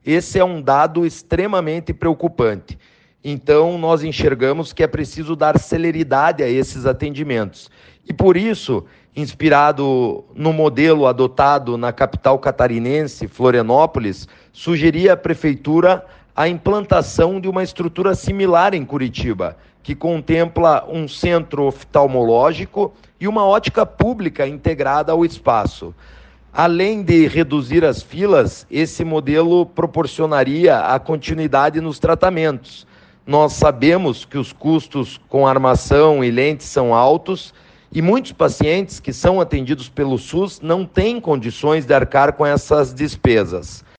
Esse é um dado extremamente preocupante. Então, nós enxergamos que é preciso dar celeridade a esses atendimentos. E por isso, inspirado no modelo adotado na capital catarinense, Florianópolis, sugeri à Prefeitura a implantação de uma estrutura similar em Curitiba, que contempla um centro oftalmológico e uma ótica pública integrada ao espaço. Além de reduzir as filas, esse modelo proporcionaria a continuidade nos tratamentos. Nós sabemos que os custos com armação e lentes são altos e muitos pacientes que são atendidos pelo SUS não têm condições de arcar com essas despesas.